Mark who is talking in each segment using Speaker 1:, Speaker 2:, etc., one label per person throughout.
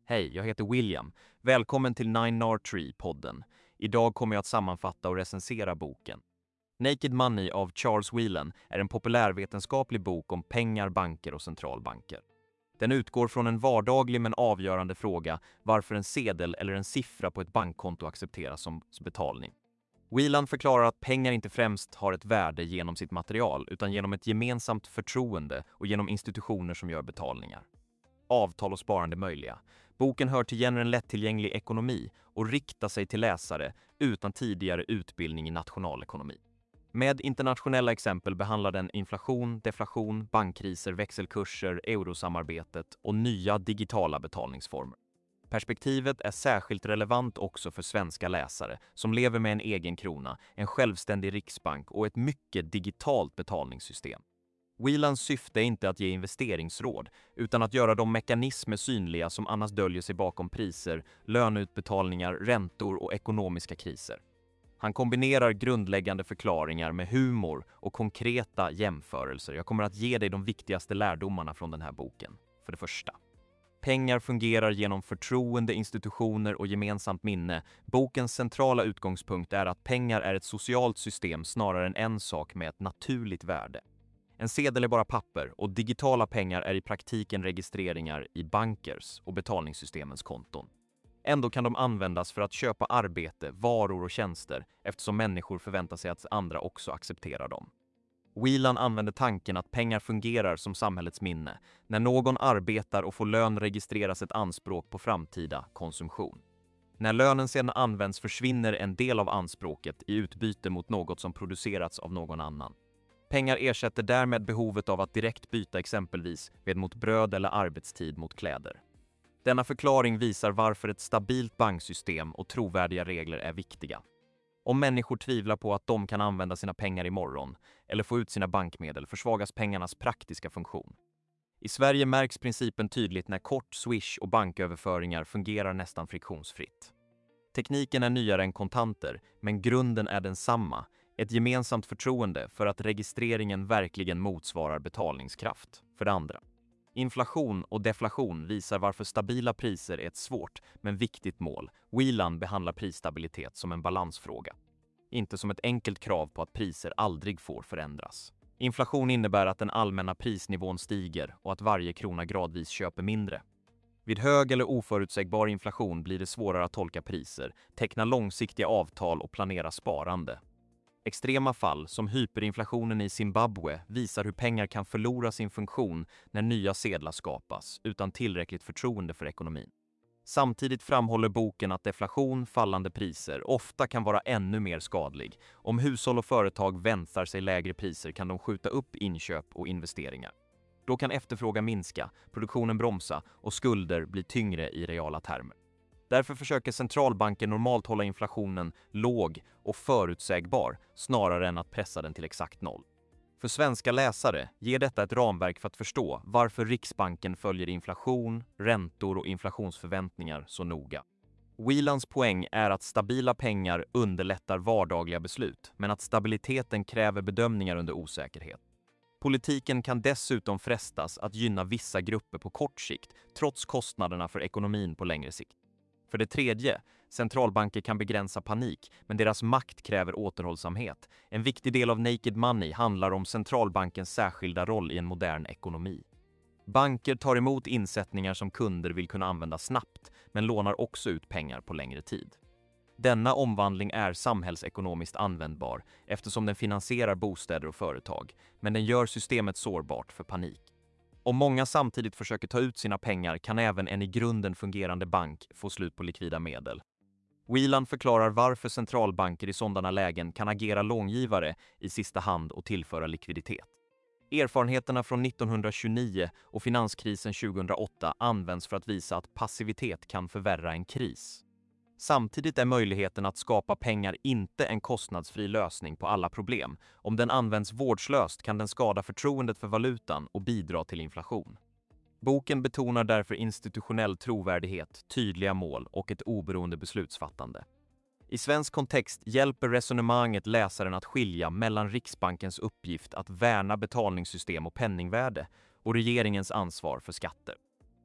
Speaker 1: Hej, jag heter William. Välkommen till Nine Nar Tree-podden. Idag kommer jag att sammanfatta och recensera boken. Naked Money av Charles Whelan är en populärvetenskaplig bok om pengar, banker och centralbanker. Den utgår från en vardaglig men avgörande fråga varför en sedel eller en siffra på ett bankkonto accepteras som betalning. Whelan förklarar att pengar inte främst har ett värde genom sitt material utan genom ett gemensamt förtroende och genom institutioner som gör betalningar. Avtal och sparande möjliga. Boken hör till genren lättillgänglig ekonomi och riktar sig till läsare utan tidigare utbildning i nationalekonomi. Med internationella exempel behandlar den inflation, deflation, bankkriser, växelkurser, eurosamarbetet och nya digitala betalningsformer. Perspektivet är särskilt relevant också för svenska läsare som lever med en egen krona, en självständig riksbank och ett mycket digitalt betalningssystem. Whelans syfte är inte att ge investeringsråd, utan att göra de mekanismer synliga som annars döljer sig bakom priser, löneutbetalningar, räntor och ekonomiska kriser. Han kombinerar grundläggande förklaringar med humor och konkreta jämförelser. Jag kommer att ge dig de viktigaste lärdomarna från den här boken. För det första. Pengar fungerar genom förtroende, institutioner och gemensamt minne. Bokens centrala utgångspunkt är att pengar är ett socialt system snarare än en sak med ett naturligt värde. En sedel är bara papper och digitala pengar är i praktiken registreringar i bankers och betalningssystemens konton. Ändå kan de användas för att köpa arbete, varor och tjänster eftersom människor förväntar sig att andra också accepterar dem. Whelan använder tanken att pengar fungerar som samhällets minne. När någon arbetar och får lön registreras ett anspråk på framtida konsumtion. När lönen sedan används försvinner en del av anspråket i utbyte mot något som producerats av någon annan. Pengar ersätter därmed behovet av att direkt byta exempelvis ved mot bröd eller arbetstid mot kläder. Denna förklaring visar varför ett stabilt banksystem och trovärdiga regler är viktiga. Om människor tvivlar på att de kan använda sina pengar imorgon eller få ut sina bankmedel försvagas pengarnas praktiska funktion. I Sverige märks principen tydligt när kort, swish och banköverföringar fungerar nästan friktionsfritt. Tekniken är nyare än kontanter, men grunden är densamma. Ett gemensamt förtroende för att registreringen verkligen motsvarar betalningskraft. För det andra. Inflation och deflation visar varför stabila priser är ett svårt men viktigt mål. Whelan behandlar prisstabilitet som en balansfråga. Inte som ett enkelt krav på att priser aldrig får förändras. Inflation innebär att den allmänna prisnivån stiger och att varje krona gradvis köper mindre. Vid hög eller oförutsägbar inflation blir det svårare att tolka priser, teckna långsiktiga avtal och planera sparande. Extrema fall som hyperinflationen i Zimbabwe visar hur pengar kan förlora sin funktion när nya sedlar skapas utan tillräckligt förtroende för ekonomin. Samtidigt framhåller boken att deflation, fallande priser, ofta kan vara ännu mer skadlig. Om hushåll och företag väntar sig lägre priser kan de skjuta upp inköp och investeringar. Då kan efterfrågan minska, produktionen bromsa och skulder bli tyngre i reala termer. Därför försöker centralbanken normalt hålla inflationen låg och förutsägbar snarare än att pressa den till exakt noll. För svenska läsare ger detta ett ramverk för att förstå varför Riksbanken följer inflation, räntor och inflationsförväntningar så noga. Whelans poäng är att stabila pengar underlättar vardagliga beslut, men att stabiliteten kräver bedömningar under osäkerhet. Politiken kan dessutom frestas att gynna vissa grupper på kort sikt, trots kostnaderna för ekonomin på längre sikt. För det tredje, centralbanker kan begränsa panik, men deras makt kräver återhållsamhet. En viktig del av Naked Money handlar om centralbankens särskilda roll i en modern ekonomi. Banker tar emot insättningar som kunder vill kunna använda snabbt, men lånar också ut pengar på längre tid. Denna omvandling är samhällsekonomiskt användbar eftersom den finansierar bostäder och företag, men den gör systemet sårbart för panik. Om många samtidigt försöker ta ut sina pengar kan även en i grunden fungerande bank få slut på likvida medel. Whelan förklarar varför centralbanker i sådana lägen kan agera långivare i sista hand och tillföra likviditet. Erfarenheterna från 1929 och finanskrisen 2008 används för att visa att passivitet kan förvärra en kris. Samtidigt är möjligheten att skapa pengar inte en kostnadsfri lösning på alla problem. Om den används vårdslöst kan den skada förtroendet för valutan och bidra till inflation. Boken betonar därför institutionell trovärdighet, tydliga mål och ett oberoende beslutsfattande. I svensk kontext hjälper resonemanget läsaren att skilja mellan Riksbankens uppgift att värna betalningssystem och penningvärde och regeringens ansvar för skatter.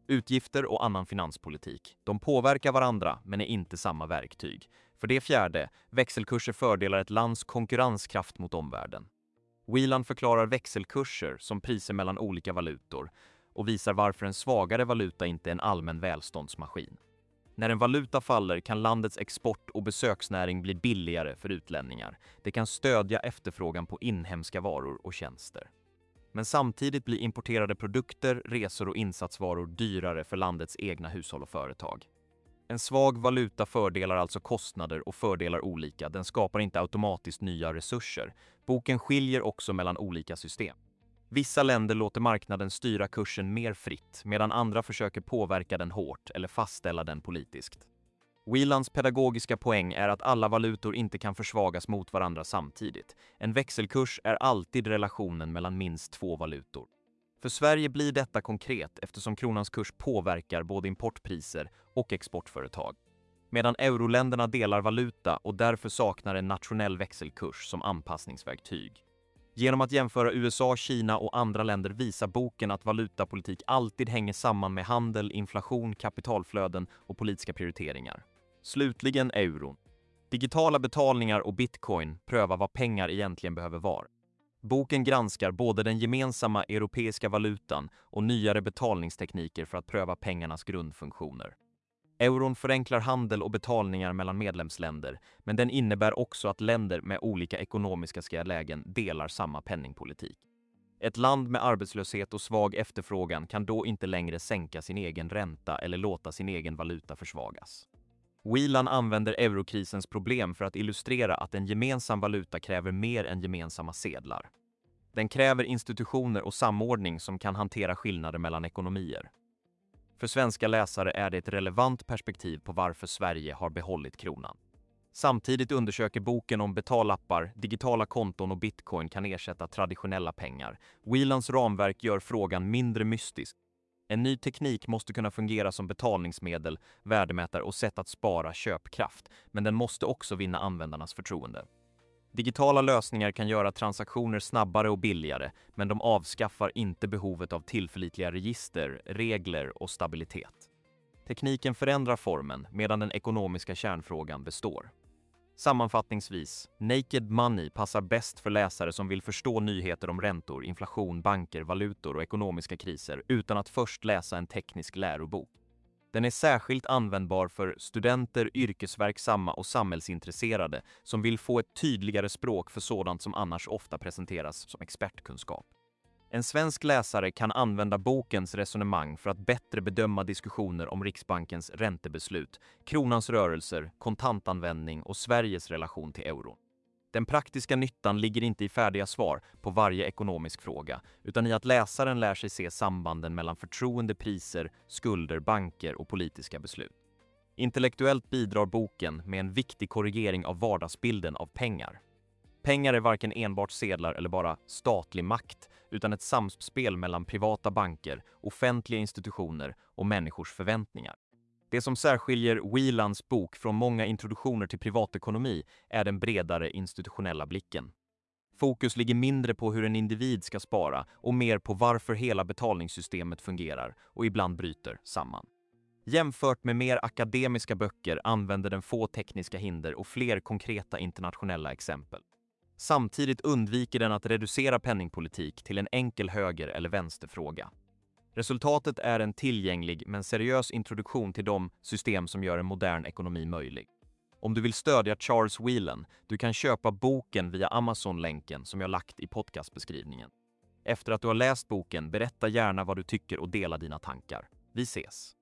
Speaker 1: Utgifter och annan finanspolitik. De påverkar varandra men är inte samma verktyg. För det fjärde, växelkurser fördelar ett lands konkurrenskraft mot omvärlden. Whelan förklarar växelkurser som priser mellan olika valutor och visar varför en svagare valuta inte är en allmän välståndsmaskin. När en valuta faller kan landets export- och besöksnäring bli billigare för utlänningar. Det kan stödja efterfrågan på inhemska varor och tjänster. Men samtidigt blir importerade produkter, resor och insatsvaror dyrare för landets egna hushåll och företag. En svag valuta fördelar alltså kostnader och fördelar olika. Den skapar inte automatiskt nya resurser. Boken skiljer också mellan olika system. Vissa länder låter marknaden styra kursen mer fritt, medan andra försöker påverka den hårt eller fastställa den politiskt. Whelans pedagogiska poäng är att alla valutor inte kan försvagas mot varandra samtidigt. En växelkurs är alltid relationen mellan minst två valutor. För Sverige blir detta konkret eftersom kronans kurs påverkar både importpriser och exportföretag. Medan euroländerna delar valuta och därför saknar en nationell växelkurs som anpassningsverktyg. Genom att jämföra USA, Kina och andra länder visar boken att valutapolitik alltid hänger samman med handel, inflation, kapitalflöden och politiska prioriteringar. Slutligen euron. Digitala betalningar och bitcoin prövar vad pengar egentligen behöver vara. Boken granskar både den gemensamma europeiska valutan och nyare betalningstekniker för att pröva pengarnas grundfunktioner. Euron förenklar handel och betalningar mellan medlemsländer, men den innebär också att länder med olika ekonomiska lägen delar samma penningpolitik. Ett land med arbetslöshet och svag efterfrågan kan då inte längre sänka sin egen ränta eller låta sin egen valuta försvagas. Whelan använder eurokrisens problem för att illustrera att en gemensam valuta kräver mer än gemensamma sedlar. Den kräver institutioner och samordning som kan hantera skillnader mellan ekonomier. För svenska läsare är det ett relevant perspektiv på varför Sverige har behållit kronan. Samtidigt undersöker boken om betallappar, digitala konton och bitcoin kan ersätta traditionella pengar. Whelans ramverk gör frågan mindre mystisk. En ny teknik måste kunna fungera som betalningsmedel, värdemätare och sätt att spara köpkraft, men den måste också vinna användarnas förtroende. Digitala lösningar kan göra transaktioner snabbare och billigare, men de avskaffar inte behovet av tillförlitliga register, regler och stabilitet. Tekniken förändrar formen medan den ekonomiska kärnfrågan består. Sammanfattningsvis, Naked Money passar bäst för läsare som vill förstå nyheter om räntor, inflation, banker, valutor och ekonomiska kriser utan att först läsa en teknisk lärobok. Den är särskilt användbar för studenter, yrkesverksamma och samhällsintresserade som vill få ett tydligare språk för sådant som annars ofta presenteras som expertkunskap. En svensk läsare kan använda bokens resonemang för att bättre bedöma diskussioner om Riksbankens räntebeslut, kronans rörelser, kontantanvändning och Sveriges relation till euron. Den praktiska nyttan ligger inte i färdiga svar på varje ekonomisk fråga, utan i att läsaren lär sig se sambanden mellan förtroende, priser, skulder, banker och politiska beslut. Intellektuellt bidrar boken med en viktig korrigering av vardagsbilden av pengar. Pengar är varken enbart sedlar eller bara statlig makt, utan ett samspel mellan privata banker, offentliga institutioner och människors förväntningar. Det som särskiljer Whelans bok från många introduktioner till privatekonomi är den bredare institutionella blicken. Fokus ligger mindre på hur en individ ska spara och mer på varför hela betalningssystemet fungerar och ibland bryter samman. Jämfört med mer akademiska böcker använder den få tekniska hinder och fler konkreta internationella exempel. Samtidigt undviker den att reducera penningpolitik till en enkel höger- eller vänsterfråga. Resultatet är en tillgänglig men seriös introduktion till de system som gör en modern ekonomi möjlig. Om du vill stödja Charles Whelan, du kan köpa boken via Amazon-länken som jag lagt i podcastbeskrivningen. Efter att du har läst boken, berätta gärna vad du tycker och dela dina tankar. Vi ses!